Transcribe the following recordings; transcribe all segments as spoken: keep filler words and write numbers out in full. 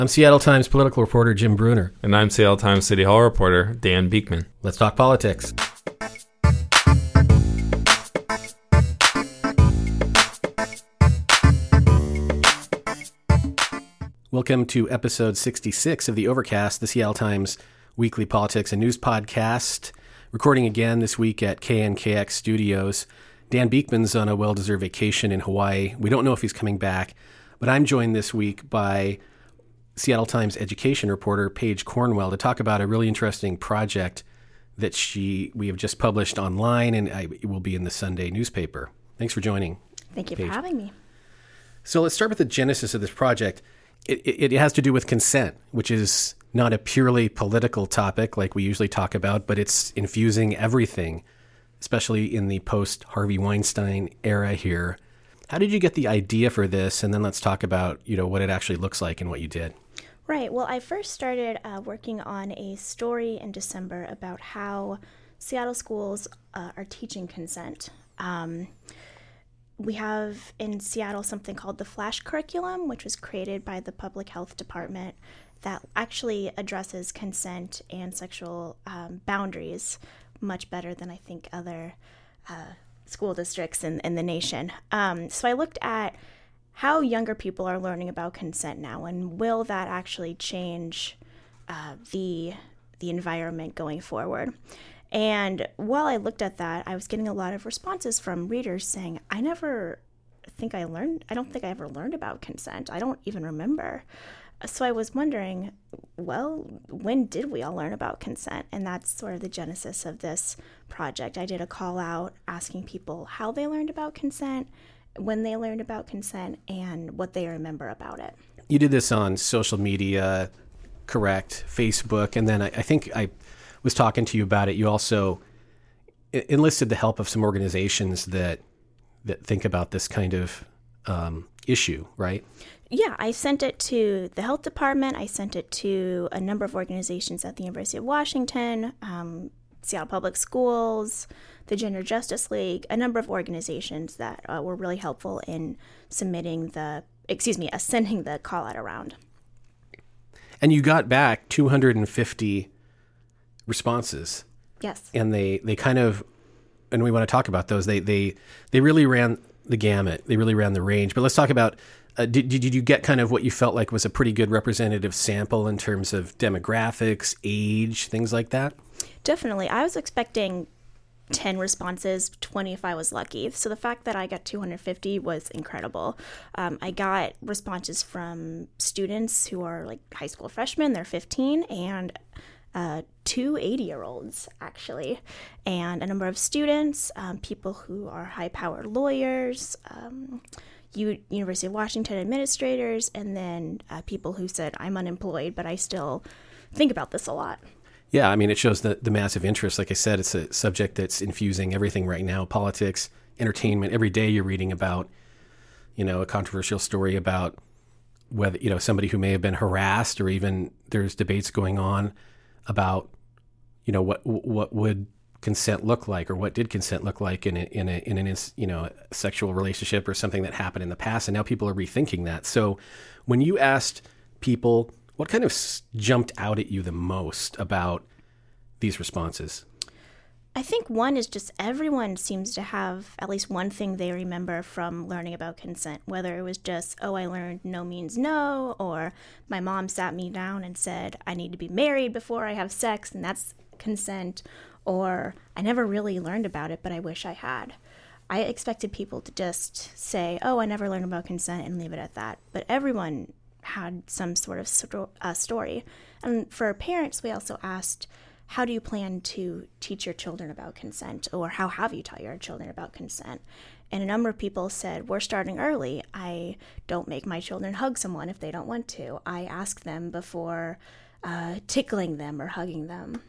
I'm Seattle Times political reporter Jim Bruner. And I'm Seattle Times City Hall reporter Dan Beekman. Let's talk politics. Welcome to episode sixty-six of the Overcast, the Seattle Times weekly politics and news podcast. Recording again this week at K N K X Studios. Dan Beekman's on a well-deserved vacation in Hawaii. We don't know if he's coming back, but I'm joined this week by Seattle Times education reporter Paige Cornwell to talk about a really interesting project that she we have just published online, and I, it will be in the Sunday newspaper. Thanks for joining. Thank you Paige. for having me. So let's start with the genesis of this project. It, it, it has to do with consent, which is not a purely political topic like we usually talk about, but it's infusing everything, especially in the post-Harvey Weinstein era here. How did you get the idea for this? And then let's talk about, you know, what it actually looks like and what you did. Right. Well, I first started uh, working on a story in December about how Seattle schools uh, are teaching consent. Um, we have in Seattle something called the Flash Curriculum, which was created by the Public Health Department that actually addresses consent and sexual um, boundaries much better than I think other uh, school districts in, in the nation. Um, so I looked at how younger people are learning about consent now, and will that actually change uh, the the environment going forward? And while I looked at that, I was getting a lot of responses from readers saying, I never think I learned, I don't think I ever learned about consent. I don't even remember. So I was wondering, well, when did we all learn about consent? And that's sort of the genesis of this project. I did a call out asking people how they learned about consent, when they learned about consent, and what they remember about it. You did this on social media, correct? Facebook, and then I, I think I was talking to you about it. You also enlisted the help of some organizations that that think about this kind of um, issue, right? Yeah, I sent it to the health department. I sent it to a number of organizations at the University of Washington, um, Seattle Public Schools, the Gender Justice League, a number of organizations that uh, were really helpful in submitting the, excuse me, uh, sending the call out around. And you got back two hundred fifty responses. Yes. And they, they kind of, and we want to talk about those, they they they really ran the gamut. They really ran the range. But let's talk about, uh, did, did you get kind of what you felt like was a pretty good representative sample in terms of demographics, age, things like that? Definitely. I was expecting ten responses, twenty if I was lucky. So the fact that I got two hundred fifty was incredible. Um, I got responses from students who are like high school freshmen, they're fifteen, and uh, two eighty-year-olds, actually, and a number of students, um, people who are high-powered lawyers, um, U- University of Washington administrators, and then uh, people who said, I'm unemployed, but I still think about this a lot. Yeah, I mean, it shows the, the massive interest. Like I said, it's a subject that's infusing everything right now, politics, entertainment. Every day you're reading about, you know, a controversial story about whether, you know, somebody who may have been harassed, or even there's debates going on about, you know, what what would consent look like, or what did consent look like in a, in a, in an, you know, a sexual relationship or something that happened in the past. And now people are rethinking that. So when you asked people, what kind of jumped out at you the most about these responses? I think one is just everyone seems to have at least one thing they remember from learning about consent, whether it was just, oh, I learned no means no, or my mom sat me down and said, I need to be married before I have sex, and that's consent, or I never really learned about it, but I wish I had. I expected people to just say, oh, I never learned about consent, and leave it at that. But everyone had some sort of sto- uh, story. And for parents, we also asked, how do you plan to teach your children about consent, or how have you taught your children about consent? And a number of people said, we're starting early. I don't make my children hug someone if they don't want to. I ask them before uh, tickling them or hugging them.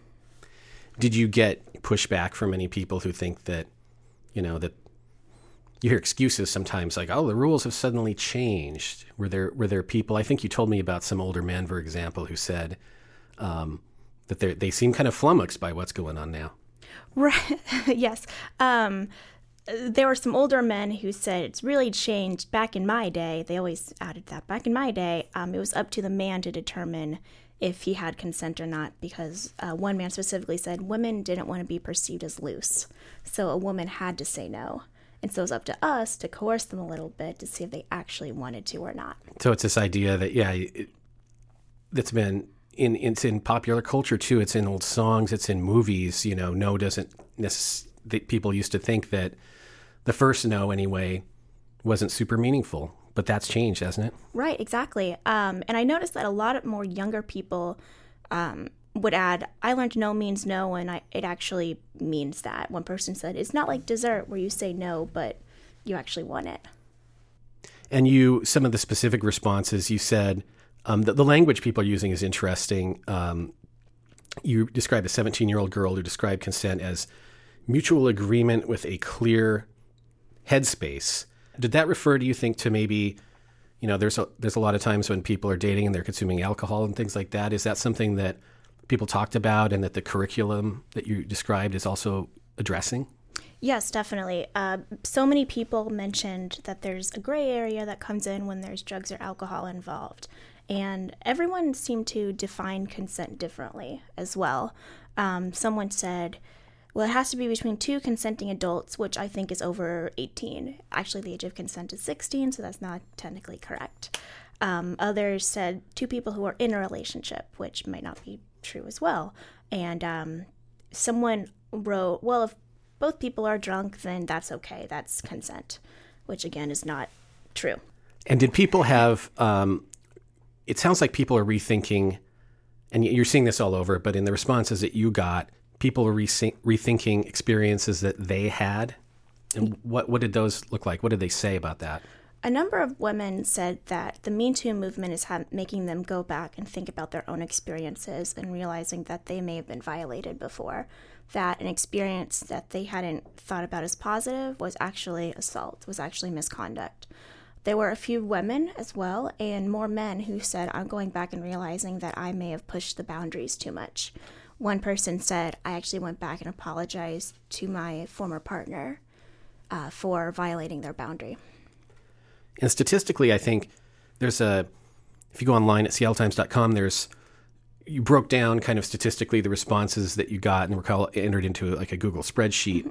Did you get pushback from any people who think that, you know, that you hear excuses sometimes like, oh, the rules have suddenly changed? Were there were there people, I think you told me about some older men, for example, who said um, that they they seem kind of flummoxed by what's going on now. Right. Yes. Um, there were some older men who said it's really changed. Back in my day, they always added that, back in my day, um, it was up to the man to determine if he had consent or not, because uh, one man specifically said women didn't want to be perceived as loose, so a woman had to say no. And so it was up to us to coerce them a little bit to see if they actually wanted to or not. So it's this idea that, yeah, it, that's been in, it's in popular culture too. It's in old songs, it's in movies. You know, no doesn't necessarily, people used to think that the first no anyway wasn't super meaningful. But that's changed, hasn't it? Right, exactly. Um, and I noticed that a lot more younger people um, would add, I learned no means no, and I, it actually means that. One person said, it's not like dessert where you say no, but you actually want it. And you, some of the specific responses, you said um, that the language people are using is interesting. Um, you described a seventeen-year-old girl who described consent as mutual agreement with a clear headspace. Did that refer, do you think, to maybe, you know, there's a, there's a lot of times when people are dating and they're consuming alcohol and things like that. Is that something that people talked about and that the curriculum that you described is also addressing? Yes, definitely. Uh, so many people mentioned that there's a gray area that comes in when there's drugs or alcohol involved. And everyone seemed to define consent differently as well. Um, someone said, well, it has to be between two consenting adults, which I think is over eighteen. Actually, the age of consent is sixteen, so that's not technically correct. Um, others said two people who are in a relationship, which might not be true as well. And um, someone wrote, well, if both people are drunk, then that's okay. That's consent, which again is not true. And did people have, um, it sounds like people are rethinking, and you're seeing this all over, but in the responses that you got, people were rethink, rethinking experiences that they had. And what, what did those look like? What did they say about that? A number of women said that the Me Too movement is ha- making them go back and think about their own experiences and realizing that they may have been violated before, that an experience that they hadn't thought about as positive was actually assault, was actually misconduct. There were a few women as well, and more men who said, I'm going back and realizing that I may have pushed the boundaries too much. One person said, I actually went back and apologized to my former partner uh, for violating their boundary. And statistically, I think there's a, if you go online at seattle times dot com, there's, you broke down kind of statistically the responses that you got and were called, entered into like a Google spreadsheet. Mm-hmm.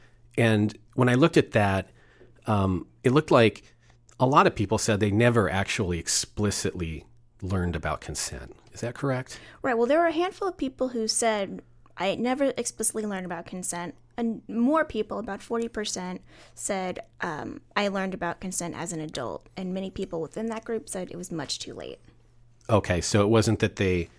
And when I looked at that, um, it looked like a lot of people said they never actually explicitly learned about consent. Is that correct? Right. Well, there were a handful of people who said, I never explicitly learned about consent. And more people, about forty percent, said, um, I learned about consent as an adult. And many people within that group said it was much too late. Okay. So it wasn't that they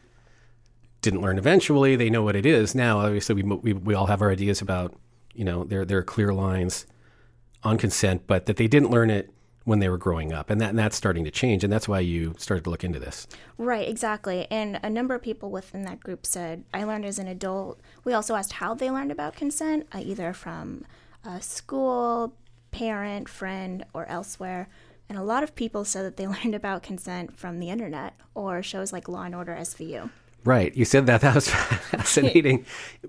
didn't learn eventually. They know what it is now. Obviously, we we, we all have our ideas about, you know, there, there are clear lines on consent, but that they didn't learn it when they were growing up. And, that, and that's starting to change. And that's why you started to look into this. Right, exactly. And a number of people within that group said, I learned as an adult. We also asked how they learned about consent, uh, either from a school, parent, friend, or elsewhere. And a lot of people said that they learned about consent from the internet or shows like Law and Order S V U. Right. You said that. That was fascinating.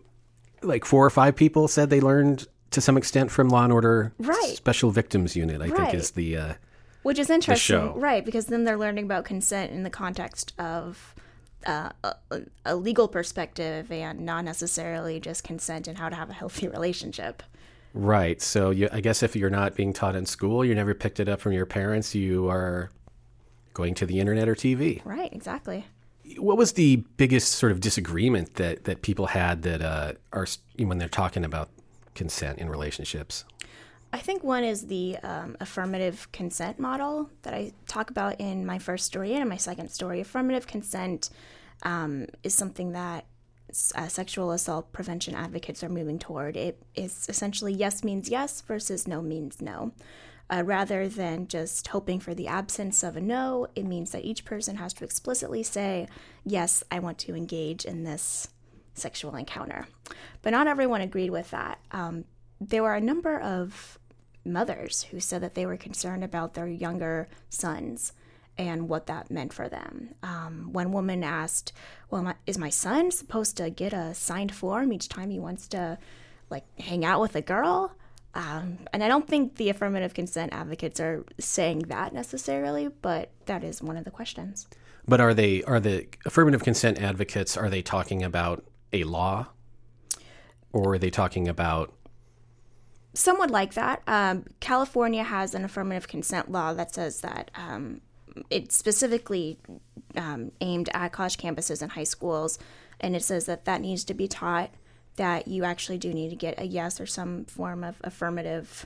Like four or five people said they learned to some extent from Law and Order right. Special Victims Unit, I right. think is the uh, Which is interesting, show. Right, because then they're learning about consent in the context of uh, a, a legal perspective and not necessarily just consent and how to have a healthy relationship. Right. So you, I guess if you're not being taught in school, you never picked it up from your parents, you are going to the internet or T V. Right, exactly. What was the biggest sort of disagreement that, that people had that uh, are when they're talking about consent in relationships? I think one is the um, affirmative consent model that I talk about in my first story and in my second story. Affirmative consent um, is something that uh, sexual assault prevention advocates are moving toward. It is essentially yes means yes versus no means no. Uh, rather than just hoping for the absence of a no, it means that each person has to explicitly say, yes, I want to engage in this sexual encounter. But not everyone agreed with that. Um, there were a number of mothers who said that they were concerned about their younger sons and what that meant for them. Um, one woman asked, well, my, is my son supposed to get a signed form each time he wants to like hang out with a girl? Um, and I don't think the affirmative consent advocates are saying that necessarily, but that is one of the questions. But are they are the affirmative consent advocates, are they talking about a law, or are they talking about? Somewhat like that. Um, California has an affirmative consent law that says that um, it's specifically um, aimed at college campuses and high schools, and it says that that needs to be taught, that you actually do need to get a yes or some form of affirmative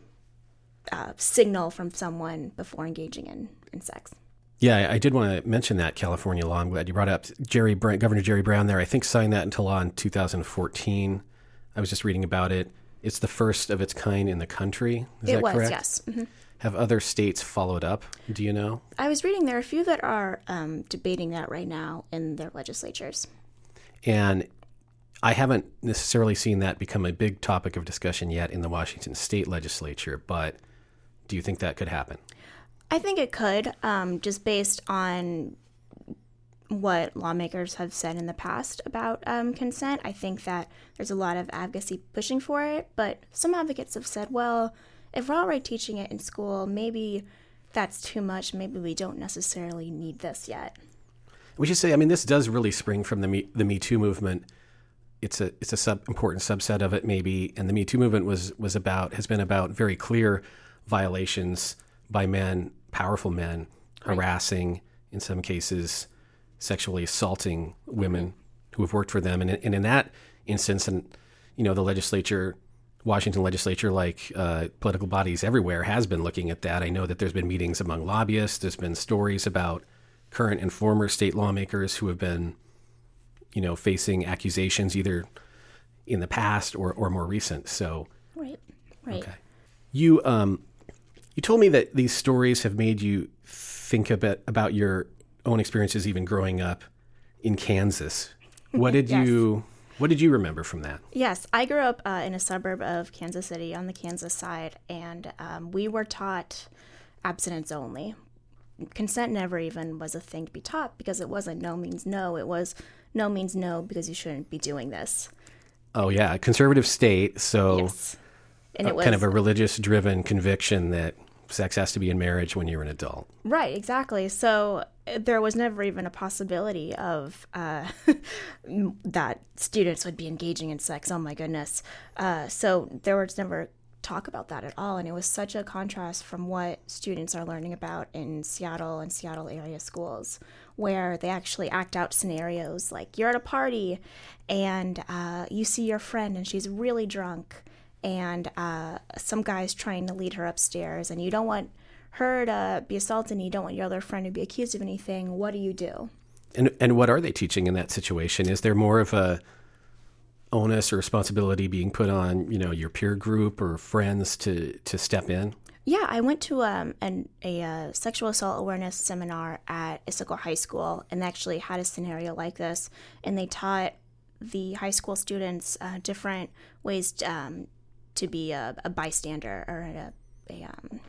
uh, signal from someone before engaging in, in sex. Yeah, I did want to mention that California law. I'm glad you brought it up. Jerry Brown, Governor Jerry Brown there, I think, signed that into law in two thousand fourteen. I was just reading about it. It's the first of its kind in the country. Is it that was, correct? Yes. Mm-hmm. Have other states followed up? Do you know? I was reading there are a few that are um, debating that right now in their legislatures. And I haven't necessarily seen that become a big topic of discussion yet in the Washington state legislature, but do you think that could happen? I think it could, um, just based on what lawmakers have said in the past about um, consent. I think that there's a lot of advocacy pushing for it, but some advocates have said, well, if we're already teaching it in school, maybe that's too much. Maybe we don't necessarily need this yet. We should say, I mean, this does really spring from the Me, the Me Too movement. It's a it's a sub, important subset of it, maybe. And the Me Too movement was was about has been about very clear violations by men, powerful men, harassing, right. in some cases, sexually assaulting women who have worked for them. And, and in that instance, and you know, the legislature, Washington legislature, like uh, political bodies everywhere, has been looking at that. I know that there's been meetings among lobbyists. There's been stories about current and former state lawmakers who have been, you know, facing accusations either in the past or, or more recent. So, right, right. Okay. You um, you told me that these stories have made you think a bit about your own experiences, even growing up in Kansas. What did yes. you What did you remember from that? Yes, I grew up uh, in a suburb of Kansas City on the Kansas side, and um, we were taught abstinence only. Consent never even was a thing to be taught because it wasn't no means no. It was no means no because you shouldn't be doing this. Oh, yeah. A conservative state, so yes. and uh, it was, kind of a religious-driven conviction that sex has to be in marriage when you're an adult. Right, exactly. So there was never even a possibility of uh, that students would be engaging in sex. Oh, my goodness. Uh, so there was never talk about that at all. And it was such a contrast from what students are learning about in Seattle and Seattle area schools, where they actually act out scenarios like you're at a party and uh, you see your friend and she's really drunk and uh, some guy's trying to lead her upstairs and you don't want her to be assaulted and you don't want your other friend to be accused of anything. What do you do? And and what are they teaching in that situation? Is there more of a onus or responsibility being put on, you know, your peer group or friends to, to step in? Yeah, I went to um, an, a uh, sexual assault awareness seminar at Issaquah High School and actually had a scenario like this. And they taught the high school students uh, different ways to, um, to be a, a bystander or a, a, um,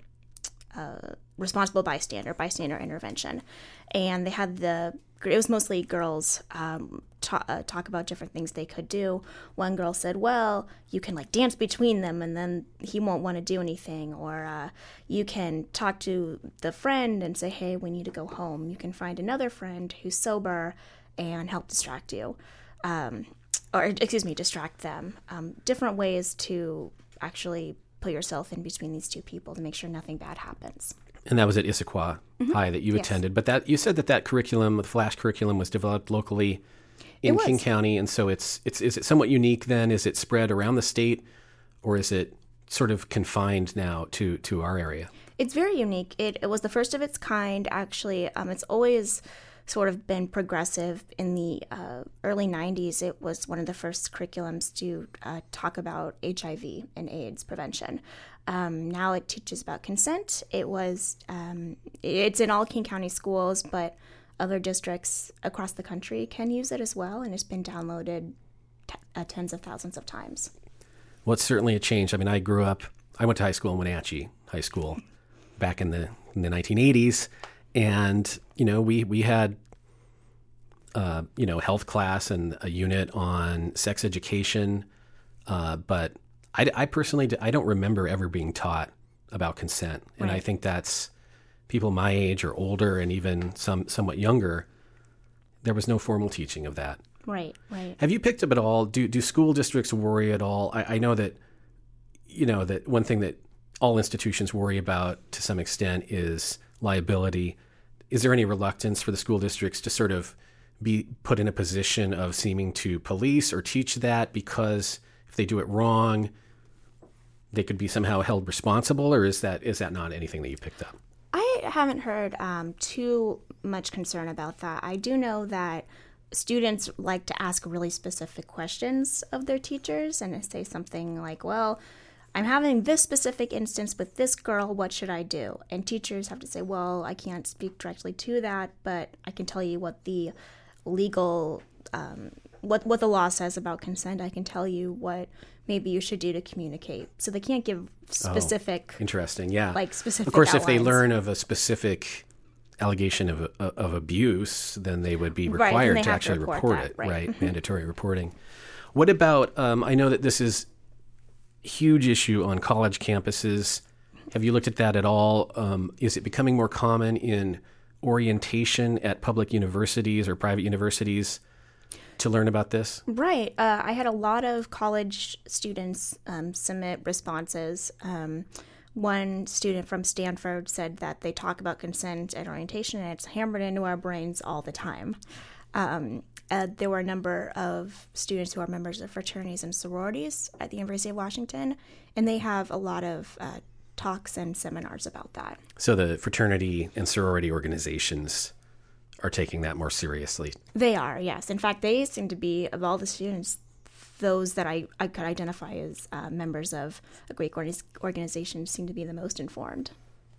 a responsible bystander, bystander intervention. And they had the, it was mostly girls um, ta- uh, talk about different things they could do. One girl said, well, you can like dance between them and then he won't want to do anything. Or uh, you can talk to the friend and say, hey, we need to go home. You can find another friend who's sober and help distract you. Um, or, excuse me, distract them. Um, different ways to actually put yourself in between these two people to make sure nothing bad happens. And that was at Issaquah mm-hmm. High that you yes. attended. But that you said that that curriculum, the FLASH curriculum, was developed locally in King County. And so it's it's is it somewhat unique then? Is it spread around the state or is it sort of confined now to, to our area? It's very unique. It, it was the first of its kind, actually. Um, it's always sort of been progressive. In the uh, early nineties, it was one of the first curriculums to uh, talk about H I V and AIDS prevention. Um, now it teaches about consent. It was, um, it's in all King County schools, but other districts across the country can use it as well, and it's been downloaded t- uh, tens of thousands of times. Well, it's certainly a change. I mean, I grew up, I went to high school in Wenatchee High School back in the in the nineteen eighties, and, you know, we, we had, uh, you know, health class and a unit on sex education, uh, but I, I personally, I don't remember ever being taught about consent. And Right. I think that's people my age or older and even some somewhat younger, there was no formal teaching of that. Right, right. Have you picked up at all? Do do school districts worry at all? I, I know that, you know, that one thing that all institutions worry about to some extent is liability. Is there any reluctance for the school districts to sort of be put in a position of seeming to police or teach that, because if they do it wrong, they could be somehow held responsible? Or is that is that not anything that you picked up? I haven't heard um, too much concern about that. I do know that students like to ask really specific questions of their teachers and say something like, well, I'm having this specific instance with this girl, what should I do? And teachers have to say, well, I can't speak directly to that, but I can tell you what the legal, um, what, what the law says about consent. I can tell you what maybe you should do to communicate. So they can't give specific, Oh, interesting. Yeah. like specific Of course, if they outlines. learn of a specific allegation of of abuse, then they would be Right, then required they to have to actually report report that, it, right. right? Mandatory reporting. What about, um, I know that this is a huge issue on college campuses. Have you looked at that at all? Um, is it becoming more common in orientation at public universities or private universities to learn about this? Right. Uh, I had a lot of college students um, submit responses. Um, one student from Stanford said that they talk about consent at orientation and it's hammered into our brains all the time. Um, uh, there were a number of students who are members of fraternities and sororities at the University of Washington, and they have a lot of uh, talks and seminars about that. So the fraternity and sorority organizations are taking that more seriously. They are, yes. In fact, they seem to be, of all the students, those that I, I could identify as uh, members of a Greek org- organization seem to be the most informed.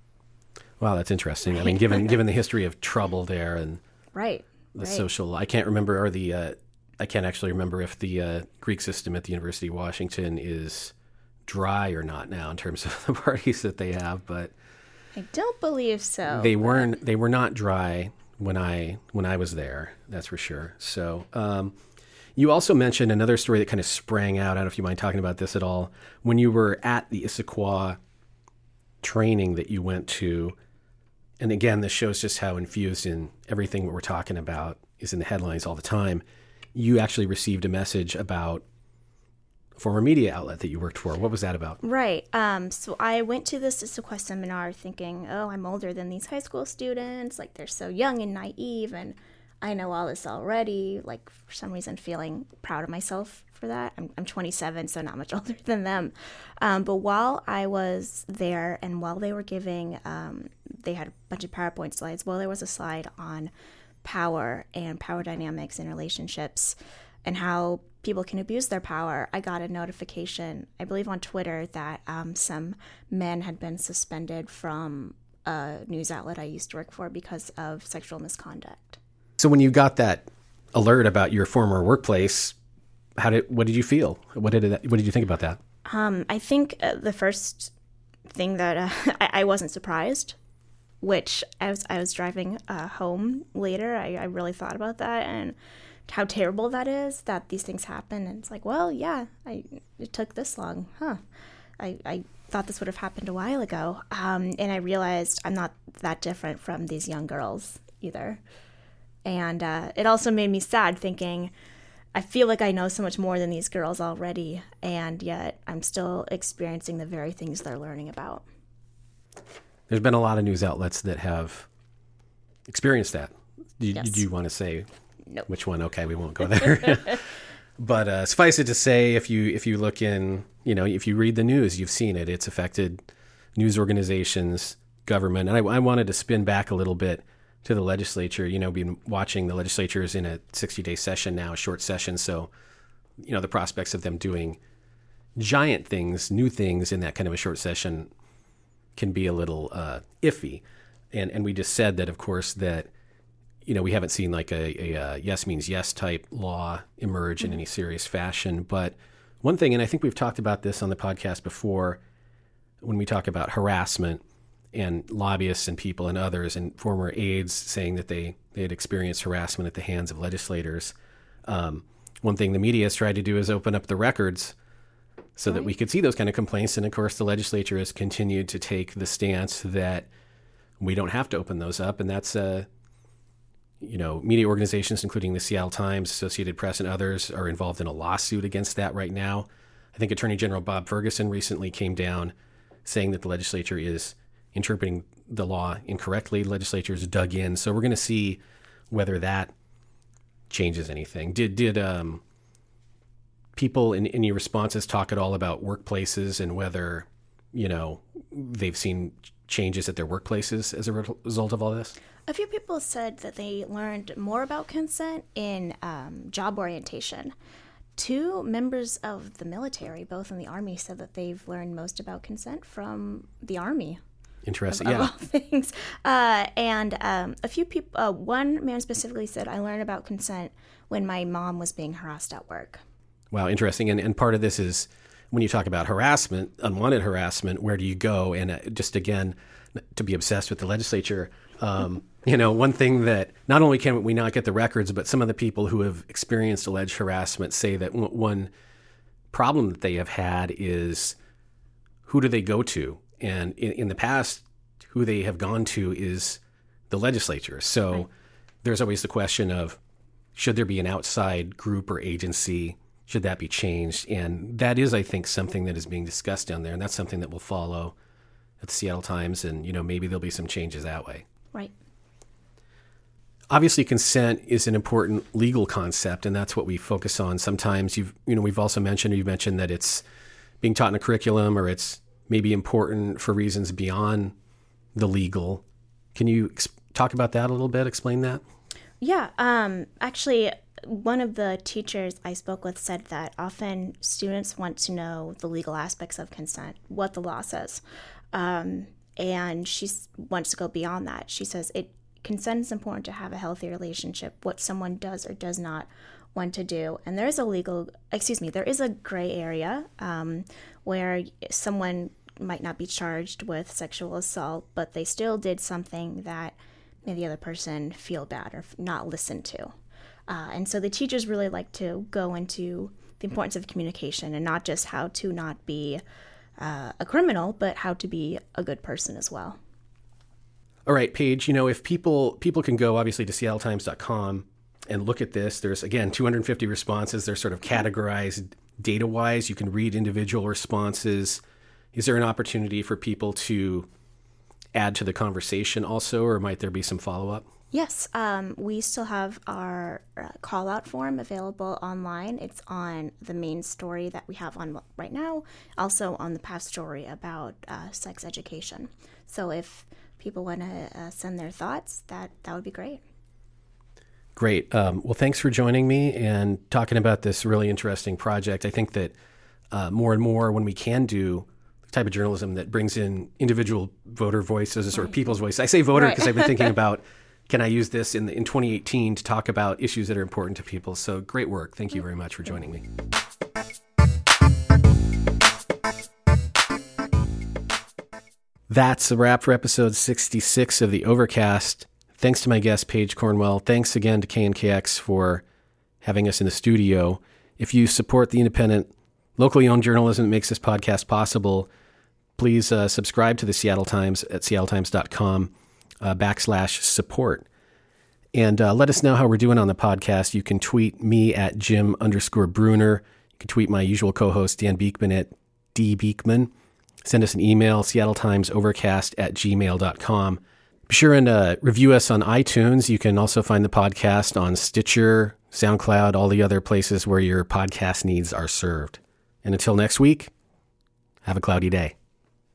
Wow, that's interesting. I mean, given given the history of trouble there and Right. the right. social, I can't remember, or the, uh, I can't actually remember if the uh, Greek system at the University of Washington is dry or not now in terms of the parties that they have, but I don't believe so. they weren't, they were not dry when I when I was there, that's for sure. So um, you also mentioned another story that kind of sprang out. I don't know if you mind talking about this at all. When you were at the Issaquah training that you went to, and again, this shows just how infused in everything what we're talking about is in the headlines all the time. You actually received a message about a former media outlet that you worked for. What was that about? Right. Um, so I went to this Issaquah seminar thinking, oh, I'm older than these high school students. Like, they're so young and naive, and I know all this already. Like, for some reason, feeling proud of myself for that. I'm, I'm twenty-seven, so not much older than them. Um, but while I was there and while they were giving, um, they had a bunch of PowerPoint slides. Well, there was a slide on power and power dynamics in relationships and how people can abuse their power. I got a notification, I believe on Twitter, that um, some men had been suspended from a news outlet I used to work for because of sexual misconduct. So when you got that alert about your former workplace, how did what did you feel? What did it, what did you think about that? Um, I think uh, the first thing that uh, I, I wasn't surprised, which I was I was driving uh, home later. I, I really thought about that and how terrible that is that these things happen. And it's like, well, yeah, I it took this long, huh? I, I thought this would have happened a while ago. Um, and I realized I'm not that different from these young girls either. And uh, it also made me sad thinking, I feel like I know so much more than these girls already, and yet I'm still experiencing the very things they're learning about. There's been a lot of news outlets that have experienced that. Did, Yes. did you want to say Nope. which one? Okay, we won't go there. But uh, suffice it to say, if you if you look in, you know, if you read the news, you've seen it. It's affected news organizations, government. And I, I wanted to spin back a little bit to the legislature. You know, been watching the legislature is in a sixty-day session now, a short session. So, you know, the prospects of them doing giant things, new things in that kind of a short session can be a little uh, iffy. And and we just said that, of course, that, you know, we haven't seen like a, a, a yes means yes type law emerge in any serious fashion. But one thing, and I think we've talked about this on the podcast before, when we talk about harassment and lobbyists and people and others and former aides saying that they, they had experienced harassment at the hands of legislators. Um, one thing the media has tried to do is open up the records so that we could see those kind of complaints. And of course, the legislature has continued to take the stance that we don't have to open those up. And that's, uh, you know, media organizations, including the Seattle Times, Associated Press, and others are involved in a lawsuit against that right now. I think Attorney General Bob Ferguson recently came down saying that the legislature is interpreting the law incorrectly. The legislature is dug in. So we're going to see whether that changes anything. Did did um, people in, in your responses talk at all about workplaces and whether, you know, they've seen changes at their workplaces as a re- result of all this? A few people said that they learned more about consent in um, job orientation. Two members of the military, both in the Army, said that they've learned most about consent from the Army. Interesting, of, yeah. Of all things. Uh, and um, a few people, uh, one man specifically said, I learned about consent when my mom was being harassed at work. Wow, interesting. And, and part of this is when you talk about harassment, unwanted harassment, where do you go? And uh, just again, to be obsessed with the legislature, um, you know, one thing that not only can we not get the records, but some of the people who have experienced alleged harassment say that w- one problem that they have had is who do they go to? And in, in the past, who they have gone to is the legislature. So right. There's always the question of, should there be an outside group or agency? Should that be changed? And that is, I think, something that is being discussed down there. And that's something that will follow at the Seattle Times. And, you know, maybe there'll be some changes that way. Right. Obviously, consent is an important legal concept, and that's what we focus on. Sometimes you've, you know, we've also mentioned, you've mentioned that it's being taught in a curriculum, or it's maybe important for reasons beyond the legal. Can you ex- talk about that a little bit? Explain that? Yeah. Um, actually, one of the teachers I spoke with said that often students want to know the legal aspects of consent, what the law says. Um, and she wants to go beyond that. She says it consent is important to have a healthy relationship, what someone does or does not want to do. And there is a legal, excuse me, there is a gray area um, where someone might not be charged with sexual assault, but they still did something that made the other person feel bad or not listen to. Uh, and so the teachers really like to go into the importance of communication and not just how to not be uh, a criminal, but how to be a good person as well. All right, Paige, you know, if people people can go obviously to seattle times dot com and look at this, there's, again, two hundred fifty responses. They're sort of categorized data-wise. You can read individual responses. Is there an opportunity for people to add to the conversation also, or might there be some follow-up? Yes, um, we still have our uh, call-out form available online. It's on the main story that we have on right now, also on the past story about uh, sex education. So if people want to uh, send their thoughts, that, that would be great. Great. Um, well, thanks for joining me and talking about this really interesting project. I think that uh, more and more when we can do the type of journalism that brings in individual voter voices or right. people's voices. I say voter because right. I've been thinking about, can I use this in in twenty eighteen to talk about issues that are important to people? So great work. Thank you very much for joining me. That's a wrap for episode sixty-six of The Overcast. Thanks to my guest, Paige Cornwell. Thanks again to K N K X for having us in the studio. If you support the independent, locally owned journalism that makes this podcast possible, please uh, subscribe to the Seattle Times at seattle times dot com uh, backslash support. And uh, let us know how we're doing on the podcast. You can tweet me at Jim underscore Bruner. You can tweet my usual co-host, Dan Beekman, at D Beekman. Send us an email, seattle times overcast at gmail dot com. Be sure and uh, review us on iTunes. You can also find the podcast on Stitcher, SoundCloud, all the other places where your podcast needs are served. And until next week, have a cloudy day.